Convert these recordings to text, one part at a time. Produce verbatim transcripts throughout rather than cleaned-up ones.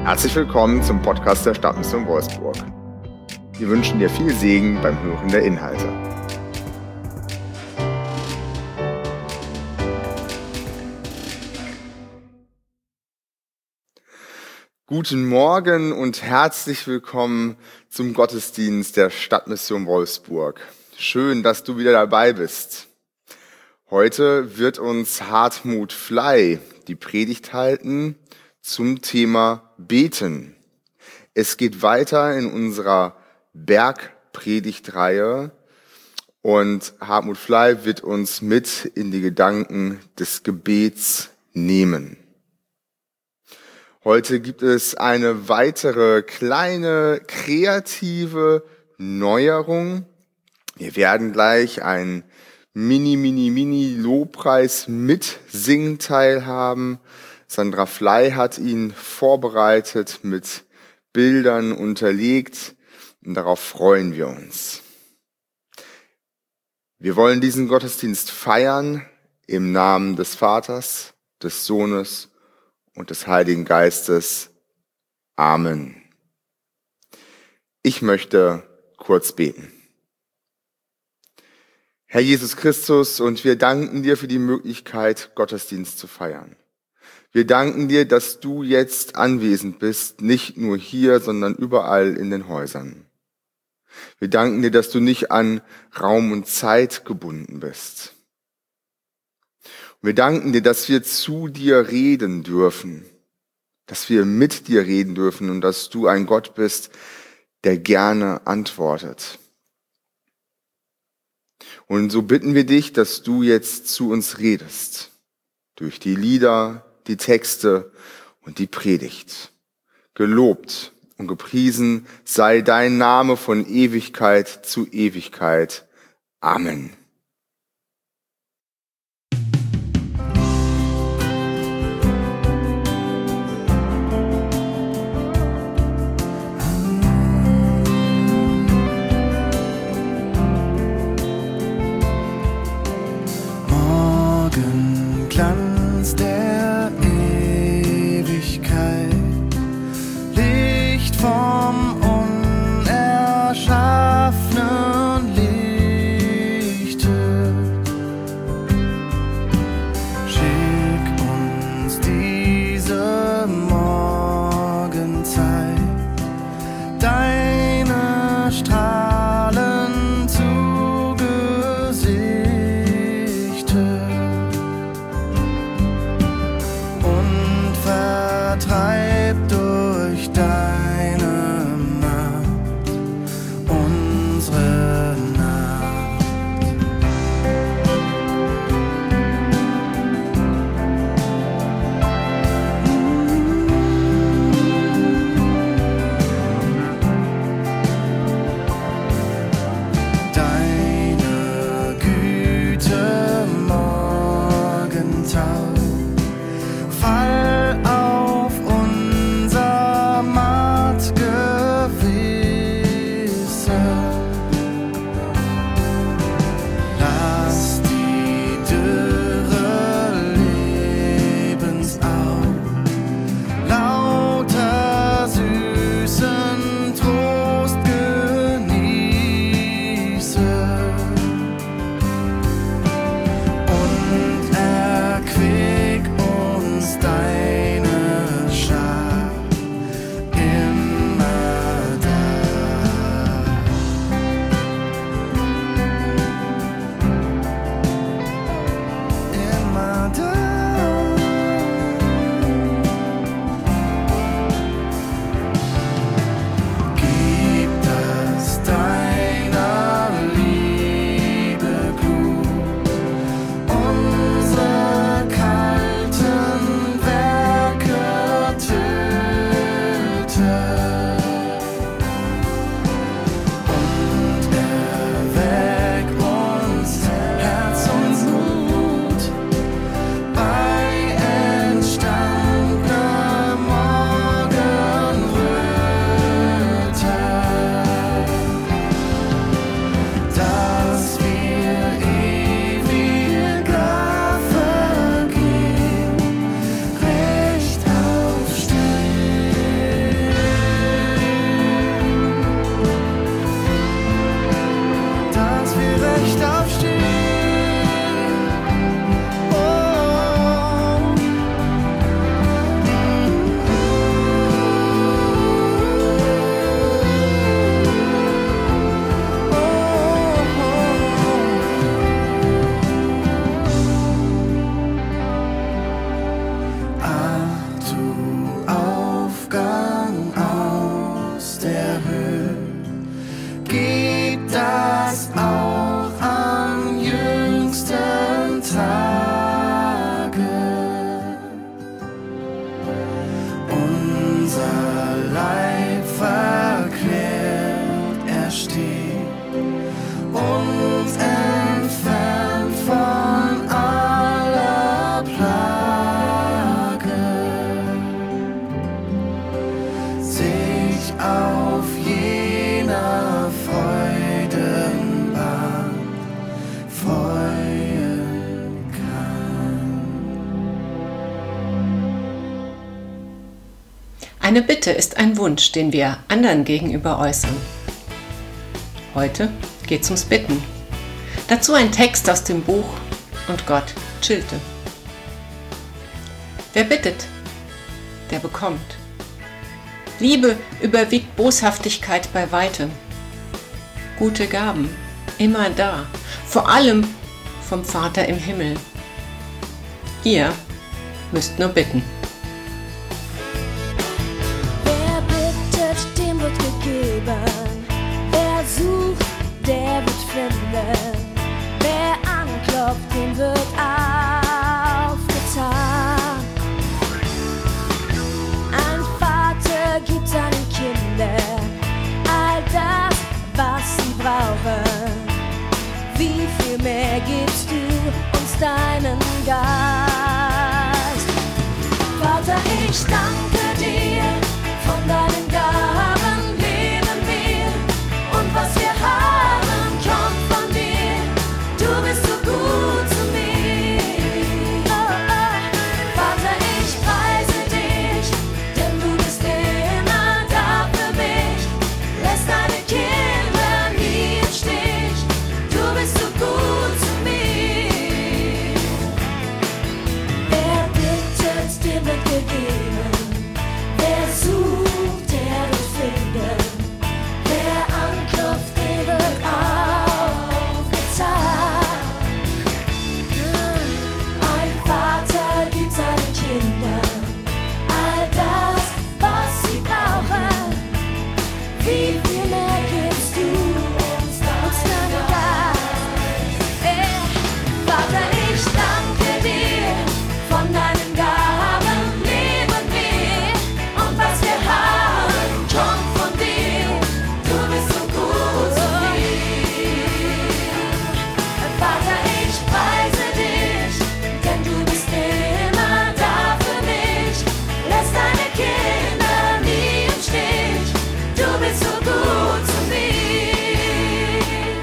Herzlich willkommen zum Podcast der Stadtmission Wolfsburg. Wir wünschen dir viel Segen beim Hören der Inhalte. Guten Morgen und herzlich willkommen zum Gottesdienst der Stadtmission Wolfsburg. Schön, dass du wieder dabei bist. Heute wird uns Hartmut Fley die Predigt halten zum Thema Beten. Es geht weiter in unserer Bergpredigtreihe und Hartmut Fley wird uns mit in die Gedanken des Gebets nehmen. Heute gibt es eine weitere kleine kreative Neuerung. Wir werden gleich einen Mini, Mini, Mini Lobpreis mit Singteil haben. Sandra Fley hat ihn vorbereitet, mit Bildern unterlegt und darauf freuen wir uns. Wir wollen diesen Gottesdienst feiern im Namen des Vaters, des Sohnes und des Heiligen Geistes. Amen. Ich möchte kurz beten. Herr Jesus Christus, und wir danken dir für die Möglichkeit, Gottesdienst zu feiern. Wir danken dir, dass du jetzt anwesend bist, nicht nur hier, sondern überall in den Häusern. Wir danken dir, dass du nicht an Raum und Zeit gebunden bist. Und wir danken dir, dass wir zu dir reden dürfen, dass wir mit dir reden dürfen und dass du ein Gott bist, der gerne antwortet. Und so bitten wir dich, dass du jetzt zu uns redest, durch die Lieder, die Texte und die Predigt. Gelobt und gepriesen sei dein Name von Ewigkeit zu Ewigkeit. Amen. Morgenglanz der Ewigkeit, Licht vom unerschaffenen Lichte. Schick uns diese Morgenzeit, deine Strahlen zu Gesichte. Vertreib durch deine Macht unsere Nacht. Deine Güte, Morgentau, fall auf unser matt Gewisse. Lass die dürre Lebensau lauter süßen Trost genieße und erquicke Eine Bitte ist ein Wunsch, den wir anderen gegenüber äußern. Heute geht's ums Bitten. Dazu ein Text aus dem Buch Und Gott chillte. Wer bittet, der bekommt. Liebe überwiegt Boshaftigkeit bei weitem. Gute Gaben, immer da, vor allem vom Vater im Himmel. Ihr müsst nur bitten. Wer bittet, dem wird gegeben. Wer sucht, der wird finden. Wer anklopft, dem wird aufgetan. Ein Vater gibt seinen Kindern all das, was sie brauchen. Wie viel mehr gibst du uns deinen Geist? Vater, ich danke dir, von deinen Gaben leben wir. Und was wir haben, kommt von dir. Du bist so gut zu mir. Oh, oh. Vater, ich preise dich, denn du bist immer da für mich. Lässt deine Kinder nie im Stich. Du bist so gut zu mir. Wer bittet, dem wird gegeben. Wer sucht, der wird finden. Wer anklopft, dem wird aufgetan. Ein Vater gibt seinen Kindern all das, was sie brauchen. Wie viel mehr gibst du uns deinen Geist? Ey, Vater, ich danke dir, von deinen Gaben leben wir. Und was wir haben, kommt von dir. Du bist so gut zu mir. Vater, ich preise dich, denn du bist immer da für mich. Lässt deine Kinder nie im Stich. Du bist so gut zu mir.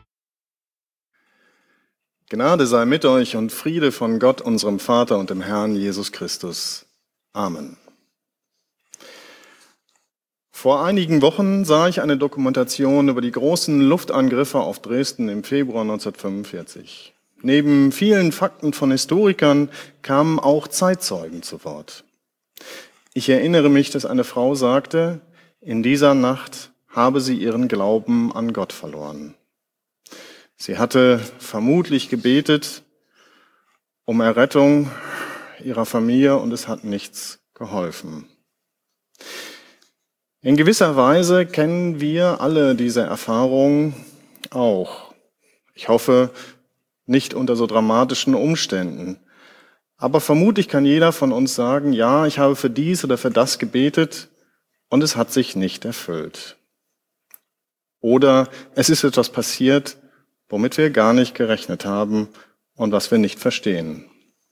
Gnade sei mit euch und Friede von Gott, unserem Vater und dem Herrn Jesus Christus. Amen. Vor einigen Wochen sah ich eine Dokumentation über die großen Luftangriffe auf Dresden im Februar neunzehnhundertfünfundvierzig. Neben vielen Fakten von Historikern kamen auch Zeitzeugen zu Wort. Ich erinnere mich, dass eine Frau sagte, in dieser Nacht habe sie ihren Glauben an Gott verloren. Sie hatte vermutlich gebetet um Errettung ihrer Familie und es hat nichts geholfen. In gewisser Weise kennen wir alle diese Erfahrung auch. Ich hoffe, nicht unter so dramatischen Umständen. Aber vermutlich kann jeder von uns sagen, ja, ich habe für dies oder für das gebetet und es hat sich nicht erfüllt. Oder es ist etwas passiert, womit wir gar nicht gerechnet haben und was wir nicht verstehen.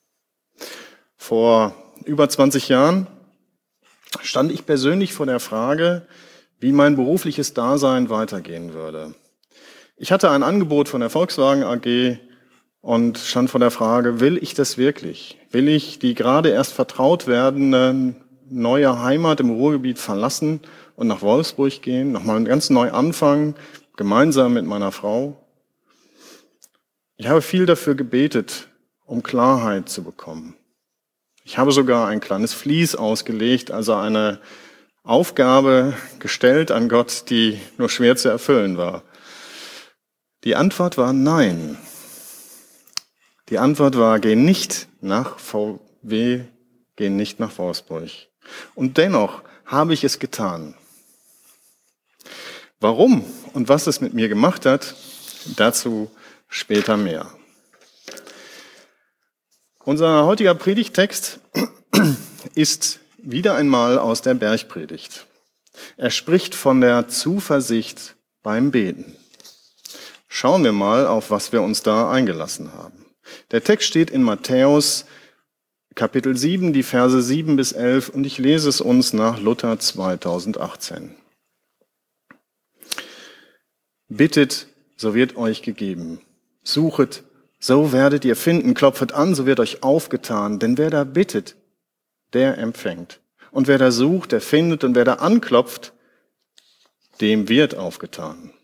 Vor über zwanzig Jahren stand ich persönlich vor der Frage, wie mein berufliches Dasein weitergehen würde. Ich hatte ein Angebot von der Volkswagen A G und stand vor der Frage, will ich das wirklich? Will ich die gerade erst vertraut werdende neue Heimat im Ruhrgebiet verlassen und nach Wolfsburg gehen, nochmal ganz neu anfangen, gemeinsam mit meiner Frau? Ich habe viel dafür gebetet, um Klarheit zu bekommen. Ich habe sogar ein kleines Vlies ausgelegt, also eine Aufgabe gestellt an Gott, die nur schwer zu erfüllen war. Die Antwort war nein. Die Antwort war, geh nicht nach V W, geh nicht nach Wolfsburg. Und dennoch habe ich es getan. Warum und was es mit mir gemacht hat, dazu später mehr. Unser heutiger Predigttext ist wieder einmal aus der Bergpredigt. Er spricht von der Zuversicht beim Beten. Schauen wir mal, auf was wir uns da eingelassen haben. Der Text steht in Matthäus Kapitel sieben, die Verse sieben bis elf, und ich lese es uns nach Luther zweitausendachtzehn. Bittet, so wird euch gegeben. Suchet, so werdet ihr finden. Klopfet an, so wird euch aufgetan. Denn wer da bittet, der empfängt. Und wer da sucht, der findet, und wer da anklopft, dem wird aufgetan.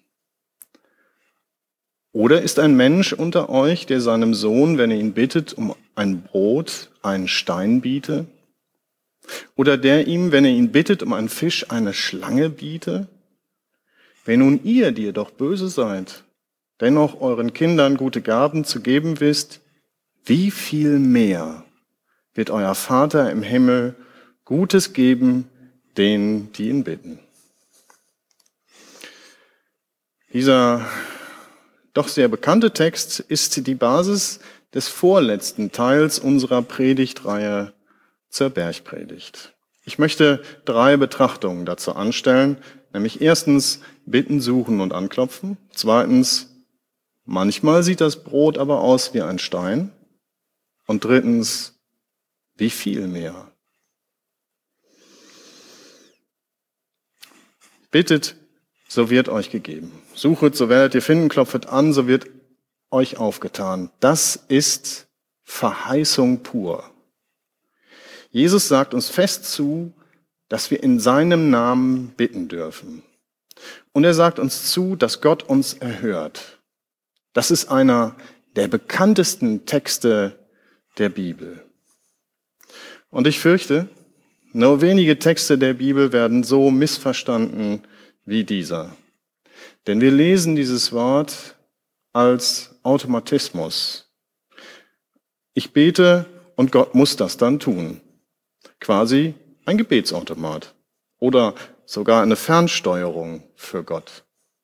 Oder ist ein Mensch unter euch, der seinem Sohn, wenn er ihn bittet, um ein Brot, einen Stein biete? Oder der ihm, wenn er ihn bittet, um einen Fisch, eine Schlange biete? Wenn nun ihr, die ihr doch böse seid, dennoch euren Kindern gute Gaben zu geben wisst, wie viel mehr wird euer Vater im Himmel Gutes geben, denen, die ihn bitten. Dieser doch sehr bekannte Text ist die Basis des vorletzten Teils unserer Predigtreihe zur Bergpredigt. Ich möchte drei Betrachtungen dazu anstellen, nämlich erstens Bitten, Suchen und Anklopfen, zweitens manchmal sieht das Brot aber aus wie ein Stein und drittens wie viel mehr. Bittet, so wird euch gegeben. Suchet, so werdet ihr finden, klopfet an, so wird euch aufgetan. Das ist Verheißung pur. Jesus sagt uns fest zu, dass wir in seinem Namen bitten dürfen. Und er sagt uns zu, dass Gott uns erhört. Das ist einer der bekanntesten Texte der Bibel. Und ich fürchte, nur wenige Texte der Bibel werden so missverstanden wie dieser. Denn wir lesen dieses Wort als Automatismus. Ich bete und Gott muss das dann tun. Quasi ein Gebetsautomat oder sogar eine Fernsteuerung für Gott.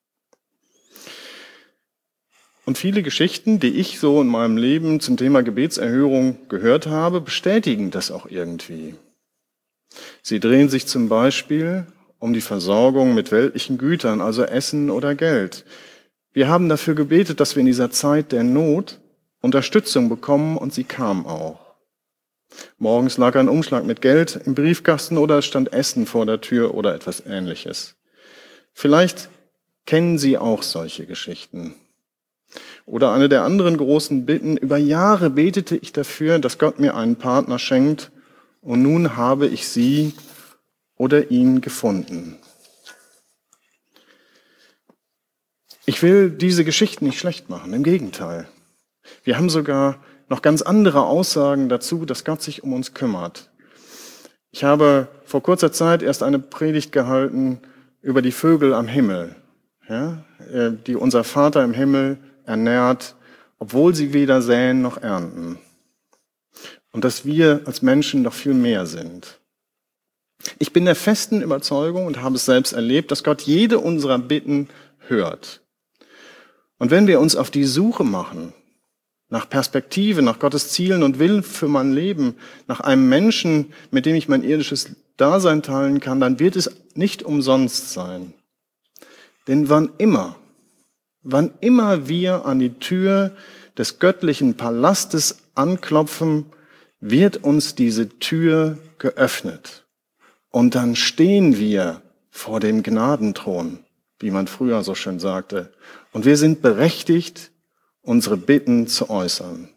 Und viele Geschichten, die ich so in meinem Leben zum Thema Gebetserhörung gehört habe, bestätigen das auch irgendwie. Sie drehen sich zum Beispiel um die Versorgung mit weltlichen Gütern, also Essen oder Geld. Wir haben dafür gebetet, dass wir in dieser Zeit der Not Unterstützung bekommen, und sie kam auch. Morgens lag ein Umschlag mit Geld im Briefkasten oder es stand Essen vor der Tür oder etwas Ähnliches. Vielleicht kennen Sie auch solche Geschichten. Oder eine der anderen großen Bitten: Über Jahre betete ich dafür, dass Gott mir einen Partner schenkt, und nun habe ich sie oder ihn gefunden. Ich will diese Geschichten nicht schlecht machen, im Gegenteil. Wir haben sogar noch ganz andere Aussagen dazu, dass Gott sich um uns kümmert. Ich habe vor kurzer Zeit erst eine Predigt gehalten über die Vögel am Himmel, ja, die unser Vater im Himmel ernährt, obwohl sie weder säen noch ernten. Und dass wir als Menschen noch viel mehr sind. Ich bin der festen Überzeugung und habe es selbst erlebt, dass Gott jede unserer Bitten hört. Und wenn wir uns auf die Suche machen, nach Perspektive, nach Gottes Zielen und Willen für mein Leben, nach einem Menschen, mit dem ich mein irdisches Dasein teilen kann, dann wird es nicht umsonst sein. Denn wann immer, wann immer wir an die Tür des göttlichen Palastes anklopfen, wird uns diese Tür geöffnet. Und dann stehen wir vor dem Gnadenthron, wie man früher so schön sagte. Und wir sind berechtigt, unsere Bitten zu äußern.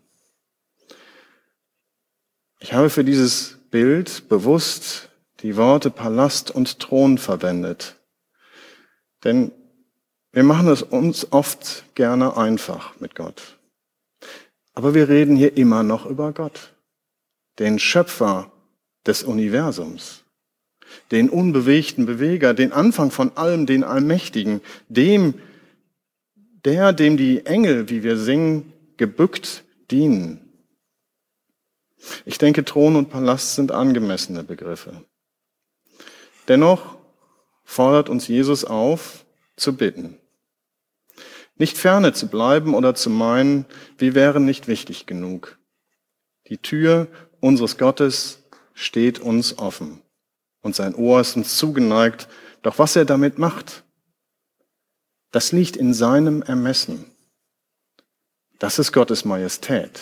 Ich habe für dieses Bild bewusst die Worte Palast und Thron verwendet. Denn wir machen es uns oft gerne einfach mit Gott. Aber wir reden hier immer noch über Gott, den Schöpfer des Universums, den unbewegten Beweger, den Anfang von allem, den Allmächtigen, dem, der, dem die Engel, wie wir singen, gebückt dienen. Ich denke, Thron und Palast sind angemessene Begriffe. Dennoch fordert uns Jesus auf, zu bitten. Nicht ferne zu bleiben oder zu meinen, wir wären nicht wichtig genug. Die Tür unseres Gottes steht uns offen und sein Ohr ist uns zugeneigt. Doch was er damit macht, das liegt in seinem Ermessen. Das ist Gottes Majestät.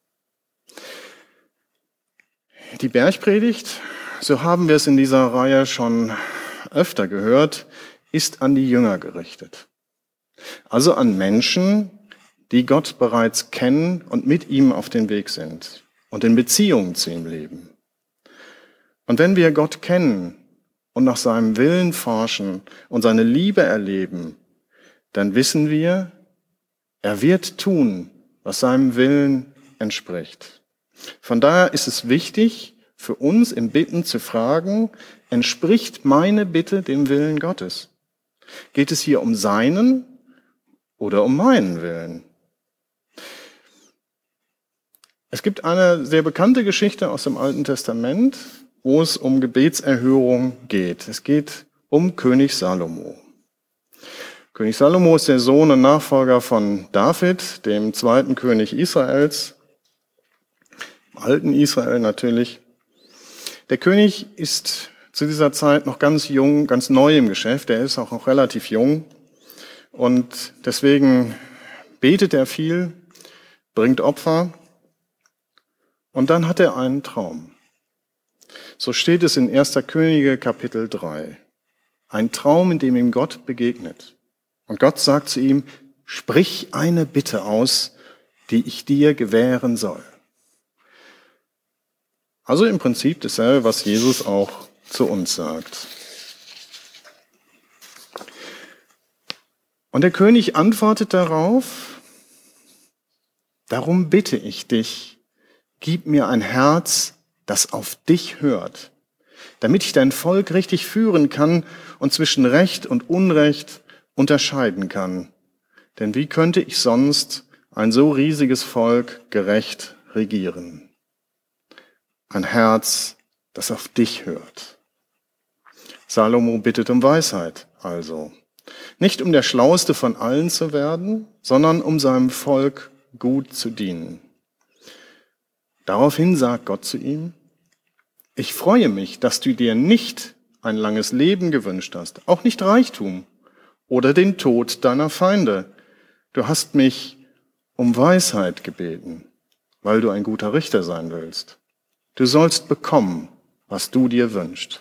Die Bergpredigt, so haben wir es in dieser Reihe schon öfter gehört, ist an die Jünger gerichtet. Also an Menschen, die Gott bereits kennen und mit ihm auf dem Weg sind und in Beziehungen zu ihm leben. Und wenn wir Gott kennen und nach seinem Willen forschen und seine Liebe erleben, dann wissen wir, er wird tun, was seinem Willen entspricht. Von daher ist es wichtig, für uns im Bitten zu fragen, entspricht meine Bitte dem Willen Gottes? Geht es hier um seinen oder um meinen Willen? Es gibt eine sehr bekannte Geschichte aus dem Alten Testament, wo es um Gebetserhörung geht. Es geht um König Salomo. König Salomo ist der Sohn und Nachfolger von David, dem zweiten König Israels, im alten Israel natürlich. Der König ist zu dieser Zeit noch ganz jung, ganz neu im Geschäft. Er ist auch noch relativ jung und deswegen betet er viel, bringt Opfer und dann hat er einen Traum. So steht es in erster Könige Kapitel drei. Ein Traum, in dem ihm Gott begegnet. Und Gott sagt zu ihm, sprich eine Bitte aus, die ich dir gewähren soll. Also im Prinzip dasselbe, was Jesus auch zu uns sagt. Und der König antwortet darauf, darum bitte ich dich, gib mir ein Herz, das auf dich hört, damit ich dein Volk richtig führen kann und zwischen Recht und Unrecht unterscheiden kann. Denn wie könnte ich sonst ein so riesiges Volk gerecht regieren? Ein Herz, das auf dich hört. Salomo bittet um Weisheit, also. Nicht um der Schlauste von allen zu werden, sondern um seinem Volk gut zu dienen. Daraufhin sagt Gott zu ihm, ich freue mich, dass du dir nicht ein langes Leben gewünscht hast, auch nicht Reichtum oder den Tod deiner Feinde. Du hast mich um Weisheit gebeten, weil du ein guter Richter sein willst. Du sollst bekommen, was du dir wünschst.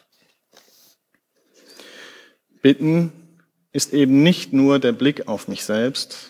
Bitten ist eben nicht nur der Blick auf mich selbst,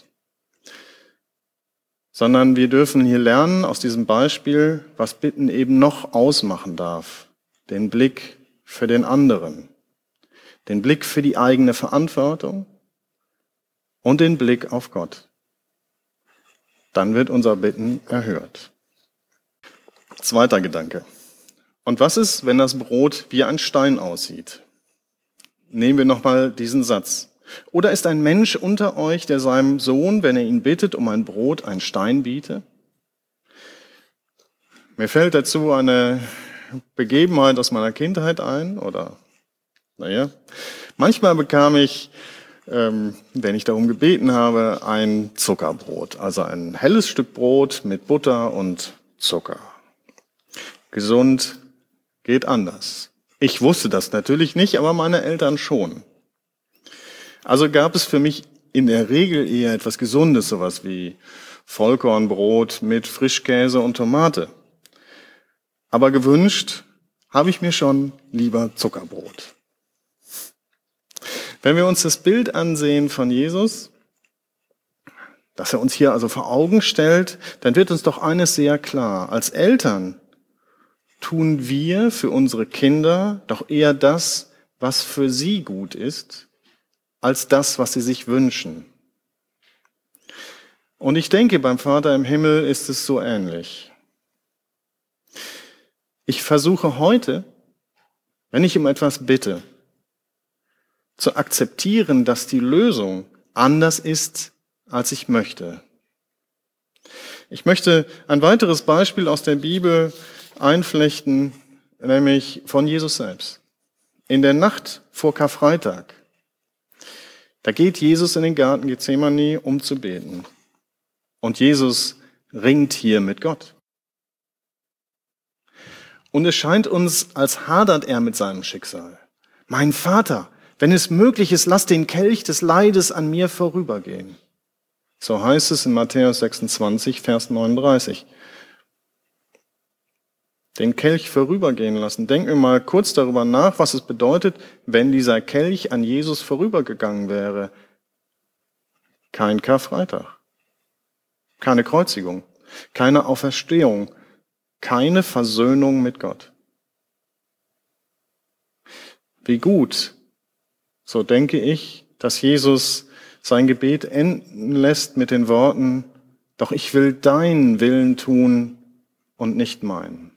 sondern wir dürfen hier lernen aus diesem Beispiel, was Bitten eben noch ausmachen darf. Den Blick für den anderen, den Blick für die eigene Verantwortung und den Blick auf Gott. Dann wird unser Bitten erhört. Zweiter Gedanke. Und was ist, wenn das Brot wie ein Stein aussieht? Nehmen wir nochmal diesen Satz. Oder ist ein Mensch unter euch, der seinem Sohn, wenn er ihn bittet, um ein Brot, einen Stein biete? Mir fällt dazu eine Begebenheit aus meiner Kindheit ein, oder, naja, manchmal bekam ich, ähm, wenn ich darum gebeten habe, ein Zuckerbrot, also ein helles Stück Brot mit Butter und Zucker. Gesund geht anders. Ich wusste das natürlich nicht, aber meine Eltern schon. Also gab es für mich in der Regel eher etwas Gesundes, sowas wie Vollkornbrot mit Frischkäse und Tomate. Aber gewünscht habe ich mir schon lieber Zuckerbrot. Wenn wir uns das Bild ansehen von Jesus, das er uns hier also vor Augen stellt, dann wird uns doch eines sehr klar. Als Eltern tun wir für unsere Kinder doch eher das, was für sie gut ist, als das, was sie sich wünschen. Und ich denke, beim Vater im Himmel ist es so ähnlich. Ich versuche heute, wenn ich um etwas bitte, zu akzeptieren, dass die Lösung anders ist, als ich möchte. Ich möchte ein weiteres Beispiel aus der Bibel einflechten, nämlich von Jesus selbst. In der Nacht vor Karfreitag, da geht Jesus in den Garten Gethsemane, um zu beten. Und Jesus ringt hier mit Gott. Und es scheint uns, als hadert er mit seinem Schicksal. Mein Vater, wenn es möglich ist, lass den Kelch des Leides an mir vorübergehen. So heißt es in Matthäus sechsundzwanzig, Vers neununddreißig. Den Kelch vorübergehen lassen. Denken wir mal kurz darüber nach, was es bedeutet, wenn dieser Kelch an Jesus vorübergegangen wäre. Kein Karfreitag, keine Kreuzigung, keine Auferstehung, keine Versöhnung mit Gott. Wie gut, so denke ich, dass Jesus sein Gebet enden lässt mit den Worten, doch ich will deinen Willen tun und nicht meinen.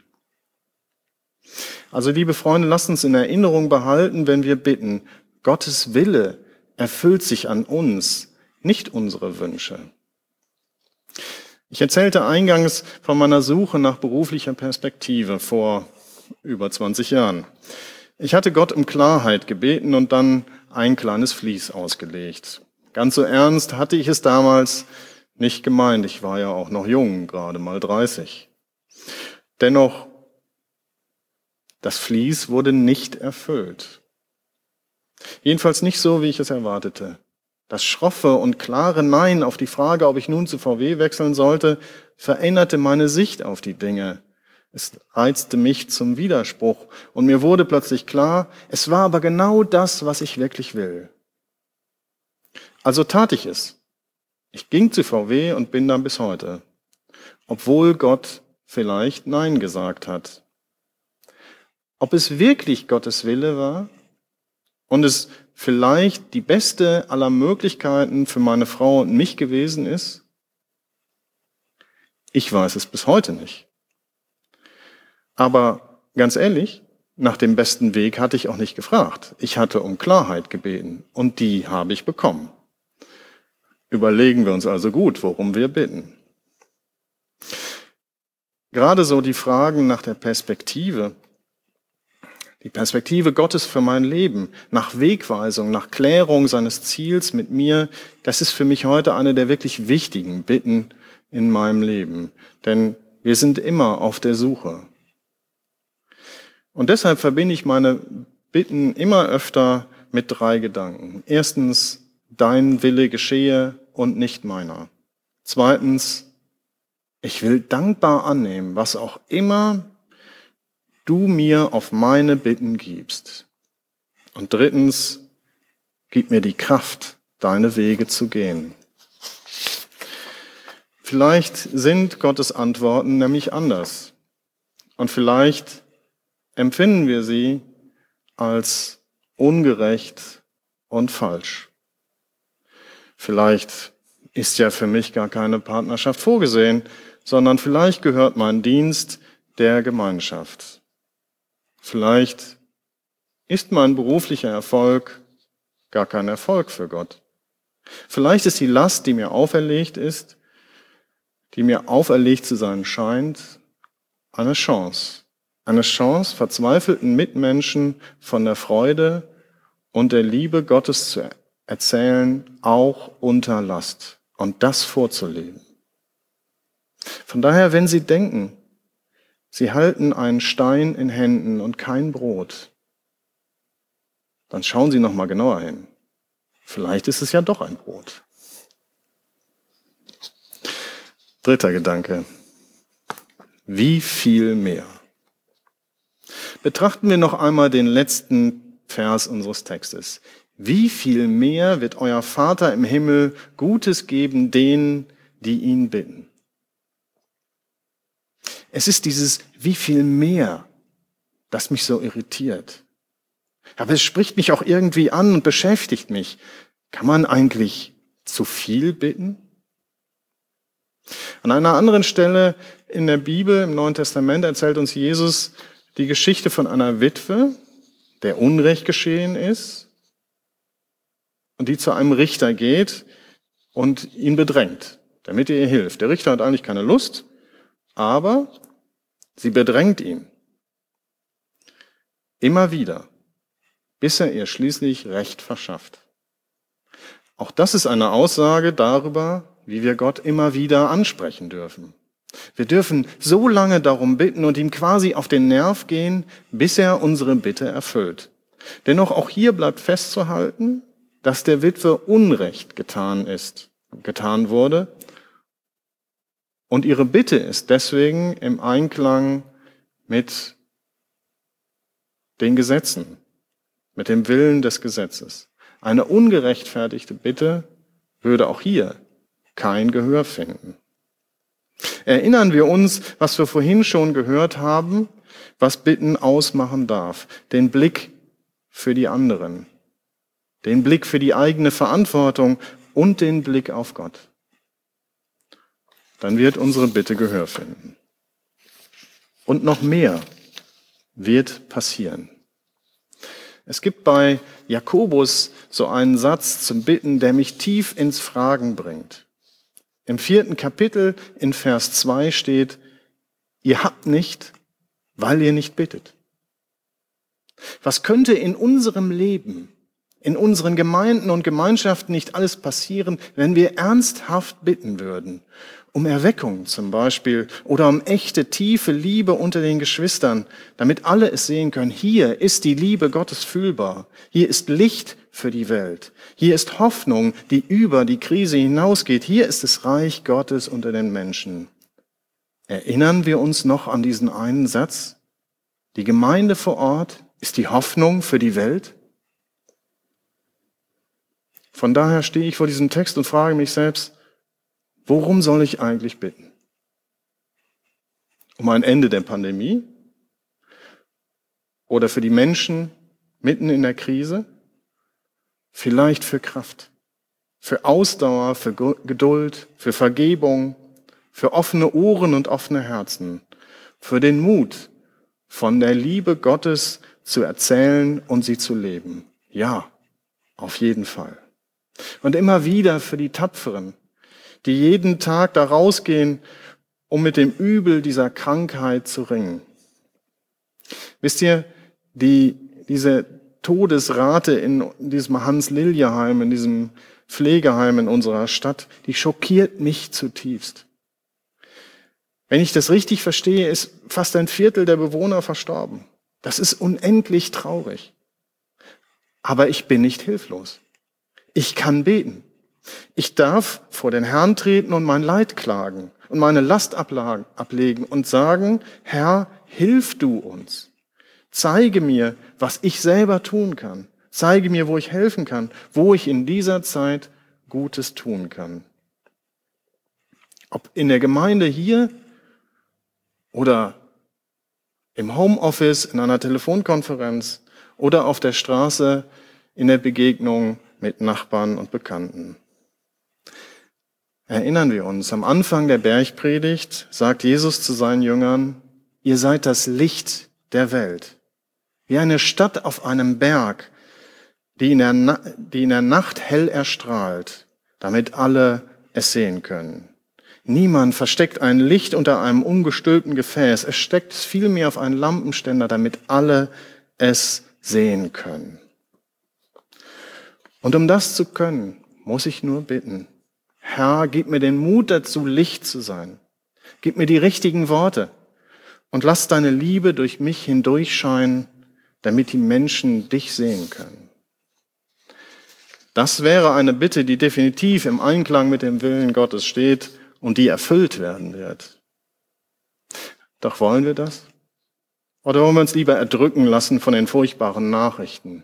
Also liebe Freunde, lasst uns in Erinnerung behalten, wenn wir bitten, Gottes Wille erfüllt sich an uns, nicht unsere Wünsche. Ich erzählte eingangs von meiner Suche nach beruflicher Perspektive vor über zwanzig Jahren. Ich hatte Gott um Klarheit gebeten und dann ein kleines Vlies ausgelegt. Ganz so ernst hatte ich es damals nicht gemeint. Ich war ja auch noch jung, gerade mal dreißig. Dennoch, das Vlies wurde nicht erfüllt. Jedenfalls nicht so, wie ich es erwartete. Das schroffe und klare Nein auf die Frage, ob ich nun zu V W wechseln sollte, veränderte meine Sicht auf die Dinge. Es reizte mich zum Widerspruch und mir wurde plötzlich klar, es war aber genau das, was ich wirklich will. Also tat ich es. Ich ging zu V W und bin dann bis heute, obwohl Gott vielleicht Nein gesagt hat. Ob es wirklich Gottes Wille war und es vielleicht die beste aller Möglichkeiten für meine Frau und mich gewesen ist? Ich weiß es bis heute nicht. Aber ganz ehrlich, nach dem besten Weg hatte ich auch nicht gefragt. Ich hatte um Klarheit gebeten und die habe ich bekommen. Überlegen wir uns also gut, worum wir bitten. Gerade so die Fragen nach der Perspektive, die Perspektive Gottes für mein Leben, nach Wegweisung, nach Klärung seines Ziels mit mir, das ist für mich heute eine der wirklich wichtigen Bitten in meinem Leben. Denn wir sind immer auf der Suche. Und deshalb verbinde ich meine Bitten immer öfter mit drei Gedanken. Erstens, dein Wille geschehe und nicht meiner. Zweitens, ich will dankbar annehmen, was auch immer du mir auf meine Bitten gibst. Und drittens, gib mir die Kraft, deine Wege zu gehen. Vielleicht sind Gottes Antworten nämlich anders. Und vielleicht empfinden wir sie als ungerecht und falsch. Vielleicht ist ja für mich gar keine Partnerschaft vorgesehen, sondern vielleicht gehört mein Dienst der Gemeinschaft. Vielleicht ist mein beruflicher Erfolg gar kein Erfolg für Gott. Vielleicht ist die Last, die mir auferlegt ist, die mir auferlegt zu sein scheint, eine Chance. Eine Chance, verzweifelten Mitmenschen von der Freude und der Liebe Gottes zu erzählen, auch unter Last und das vorzuleben. Von daher, wenn Sie denken, Sie halten einen Stein in Händen und kein Brot, dann schauen Sie noch mal genauer hin. Vielleicht ist es ja doch ein Brot. Dritter Gedanke. Wie viel mehr? Betrachten wir noch einmal den letzten Vers unseres Textes. Wie viel mehr wird euer Vater im Himmel Gutes geben denen, die ihn bitten? Es ist dieses wie viel mehr, das mich so irritiert. Aber es spricht mich auch irgendwie an und beschäftigt mich. Kann man eigentlich zu viel bitten? An einer anderen Stelle in der Bibel, im Neuen Testament, erzählt uns Jesus die Geschichte von einer Witwe, der Unrecht geschehen ist und die zu einem Richter geht und ihn bedrängt, damit er ihr hilft. Der Richter hat eigentlich keine Lust, aber sie bedrängt ihn. Immer wieder, bis er ihr schließlich Recht verschafft. Auch das ist eine Aussage darüber, wie wir Gott immer wieder ansprechen dürfen. Wir dürfen so lange darum bitten und ihm quasi auf den Nerv gehen, bis er unsere Bitte erfüllt. Dennoch auch hier bleibt festzuhalten, dass der Witwe Unrecht getan ist, getan wurde. Und ihre Bitte ist deswegen im Einklang mit den Gesetzen, mit dem Willen des Gesetzes. Eine ungerechtfertigte Bitte würde auch hier kein Gehör finden. Erinnern wir uns, was wir vorhin schon gehört haben, was Bitten ausmachen darf. Den Blick für die anderen, den Blick für die eigene Verantwortung und den Blick auf Gott. Dann wird unsere Bitte Gehör finden. Und noch mehr wird passieren. Es gibt bei Jakobus so einen Satz zum Bitten, der mich tief ins Fragen bringt. Im vierten Kapitel in Vers zwei steht, ihr habt nicht, weil ihr nicht bittet. Was könnte in unserem Leben, in unseren Gemeinden und Gemeinschaften nicht alles passieren, wenn wir ernsthaft bitten würden? Um Erweckung zum Beispiel oder um echte, tiefe Liebe unter den Geschwistern, damit alle es sehen können. Hier ist die Liebe Gottes fühlbar. Hier ist Licht für die Welt. Hier ist Hoffnung, die über die Krise hinausgeht. Hier ist das Reich Gottes unter den Menschen. Erinnern wir uns noch an diesen einen Satz? Die Gemeinde vor Ort ist die Hoffnung für die Welt. Von daher stehe ich vor diesem Text und frage mich selbst, worum soll ich eigentlich bitten? Um ein Ende der Pandemie? Oder für die Menschen mitten in der Krise? Vielleicht für Kraft, für Ausdauer, für Geduld, für Vergebung, für offene Ohren und offene Herzen, für den Mut, von der Liebe Gottes zu erzählen und sie zu leben. Ja, auf jeden Fall. Und immer wieder für die Tapferen, die jeden Tag da rausgehen, um mit dem Übel dieser Krankheit zu ringen. Wisst ihr, die, diese Todesrate in diesem Hans-Lilje-Heim, in diesem Pflegeheim in unserer Stadt, die schockiert mich zutiefst. Wenn ich das richtig verstehe, ist fast ein Viertel der Bewohner verstorben. Das ist unendlich traurig. Aber ich bin nicht hilflos. Ich kann beten. Ich darf vor den Herrn treten und mein Leid klagen und meine Last ablegen und sagen, Herr, hilf du uns. Zeige mir, was ich selber tun kann. Zeige mir, wo ich helfen kann, wo ich in dieser Zeit Gutes tun kann. Ob in der Gemeinde hier oder im Homeoffice, in einer Telefonkonferenz oder auf der Straße in der Begegnung mit Nachbarn und Bekannten. Erinnern wir uns, am Anfang der Bergpredigt sagt Jesus zu seinen Jüngern, ihr seid das Licht der Welt. Wie eine Stadt auf einem Berg, die in der, Na- die in der Nacht hell erstrahlt, damit alle es sehen können. Niemand versteckt ein Licht unter einem ungestülpten Gefäß. Es steckt es vielmehr auf einen Lampenständer, damit alle es sehen können. Und um das zu können, muss ich nur bitten. Herr, gib mir den Mut dazu, Licht zu sein. Gib mir die richtigen Worte und lass deine Liebe durch mich hindurchscheinen, damit die Menschen dich sehen können. Das wäre eine Bitte, die definitiv im Einklang mit dem Willen Gottes steht und die erfüllt werden wird. Doch wollen wir das? Oder wollen wir uns lieber erdrücken lassen von den furchtbaren Nachrichten?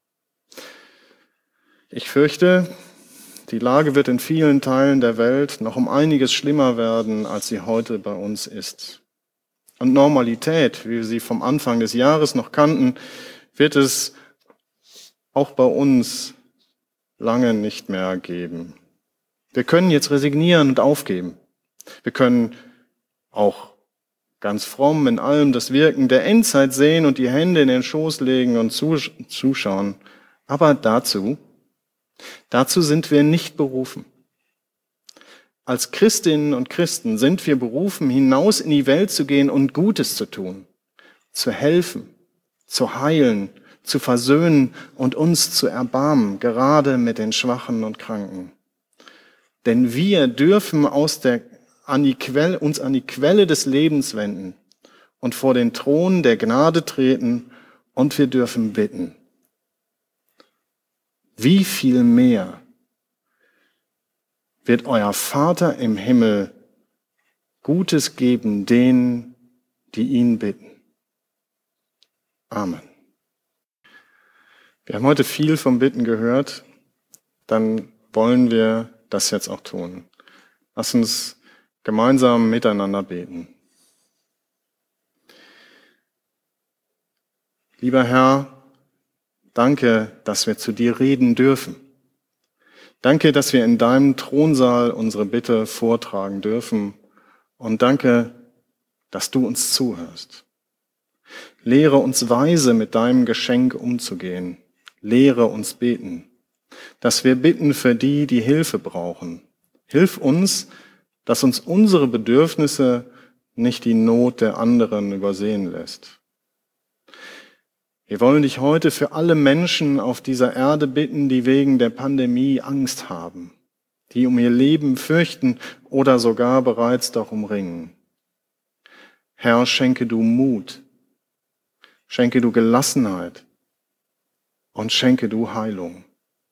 Ich fürchte, die Lage wird in vielen Teilen der Welt noch um einiges schlimmer werden, als sie heute bei uns ist. Und Normalität, wie wir sie vom Anfang des Jahres noch kannten, wird es auch bei uns lange nicht mehr geben. Wir können jetzt resignieren und aufgeben. Wir können auch ganz fromm in allem das Wirken der Endzeit sehen und die Hände in den Schoß legen und zuschauen. Aber dazu, dazu sind wir nicht berufen. Als Christinnen und Christen sind wir berufen, hinaus in die Welt zu gehen und Gutes zu tun, zu helfen, zu heilen, zu versöhnen und uns zu erbarmen, gerade mit den Schwachen und Kranken. Denn wir dürfen aus der, an die Quelle, uns an die Quelle des Lebens wenden und vor den Thron der Gnade treten und wir dürfen bitten. Wie viel mehr wird euer Vater im Himmel Gutes geben denen, die ihn bitten. Amen. Wir haben heute viel vom Bitten gehört, dann wollen wir das jetzt auch tun. Lass uns gemeinsam miteinander beten. Lieber Herr, Danke, dass wir zu dir reden dürfen. Danke, dass wir in deinem Thronsaal unsere Bitte vortragen dürfen. Und danke, dass du uns zuhörst. Lehre uns weise, mit deinem Geschenk umzugehen. Lehre uns beten, dass wir bitten für die, die Hilfe brauchen. Hilf uns, dass uns unsere Bedürfnisse nicht die Not der anderen übersehen lässt. Wir wollen dich heute für alle Menschen auf dieser Erde bitten, die wegen der Pandemie Angst haben, die um ihr Leben fürchten oder sogar bereits darum ringen. Herr, schenke du Mut, schenke du Gelassenheit und schenke du Heilung.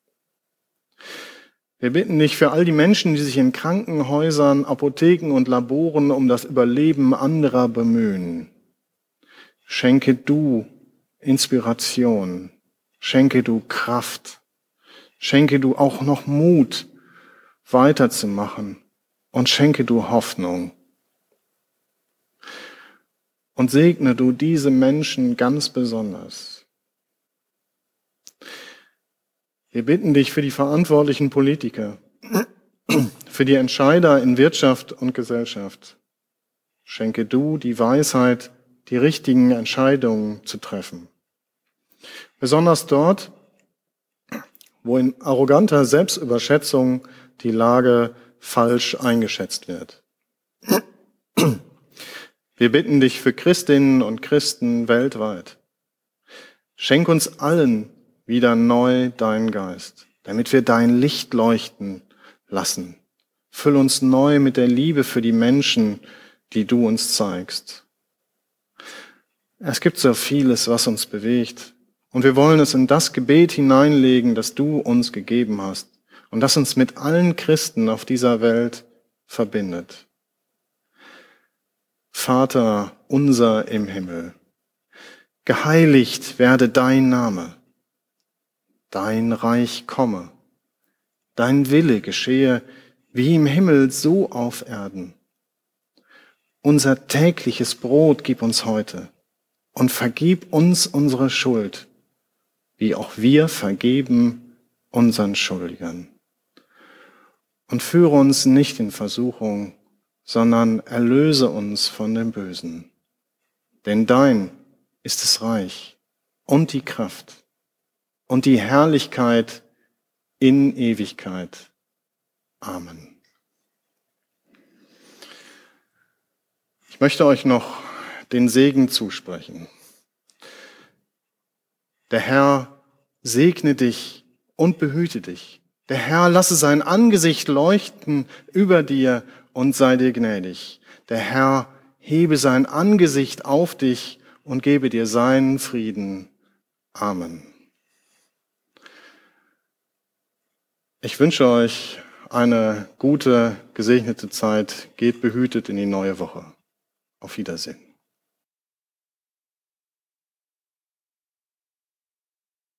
Wir bitten dich für all die Menschen, die sich in Krankenhäusern, Apotheken und Laboren um das Überleben anderer bemühen. Schenke du Inspiration, schenke du Kraft, schenke du auch noch Mut, weiterzumachen und schenke du Hoffnung. Und segne du diese Menschen ganz besonders. Wir bitten dich für die verantwortlichen Politiker, für die Entscheider in Wirtschaft und Gesellschaft. Schenke du die Weisheit, die richtigen Entscheidungen zu treffen. Besonders dort, wo in arroganter Selbstüberschätzung die Lage falsch eingeschätzt wird. Wir bitten dich für Christinnen und Christen weltweit. Schenk uns allen wieder neu deinen Geist, damit wir dein Licht leuchten lassen. Füll uns neu mit der Liebe für die Menschen, die du uns zeigst. Es gibt so vieles, was uns bewegt, und wir wollen es in das Gebet hineinlegen, das du uns gegeben hast und das uns mit allen Christen auf dieser Welt verbindet. Vater unser im Himmel, geheiligt werde dein Name, dein Reich komme, dein Wille geschehe wie im Himmel so auf Erden. Unser tägliches Brot gib uns heute und vergib uns unsere Schuld, wie auch wir vergeben unseren Schuldigern. Und führe uns nicht in Versuchung, sondern erlöse uns von dem Bösen. Denn dein ist das Reich und die Kraft und die Herrlichkeit in Ewigkeit. Amen. Ich möchte euch noch den Segen zusprechen. Der Herr segne dich und behüte dich. Der Herr lasse sein Angesicht leuchten über dir und sei dir gnädig. Der Herr hebe sein Angesicht auf dich und gebe dir seinen Frieden. Amen. Ich wünsche euch eine gute, gesegnete Zeit. Geht behütet in die neue Woche. Auf Wiedersehen.